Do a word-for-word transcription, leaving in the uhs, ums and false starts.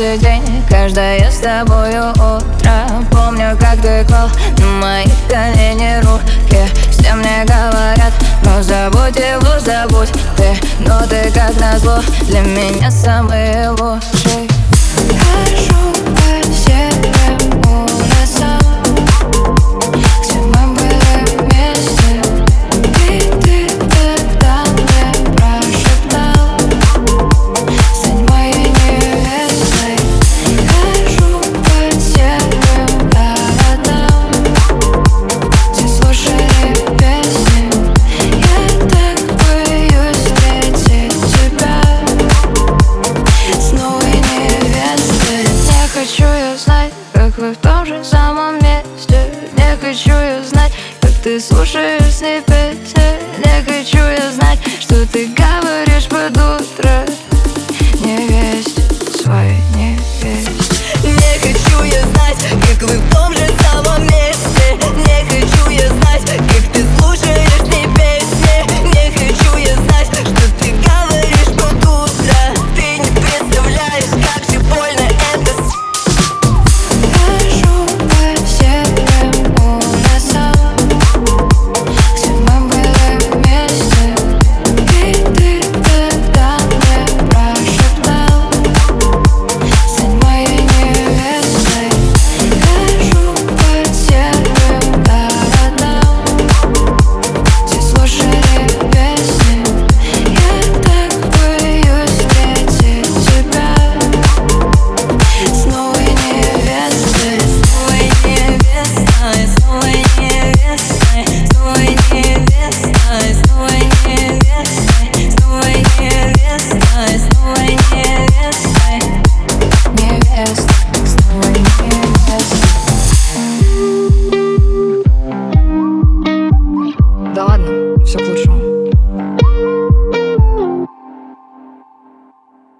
каждый день, каждое с тобою утро. Помню, как ты клал на мои колени руки. Все мне говорят, ну забудь его, забудь ты. Но ты как назло для меня самый лучший.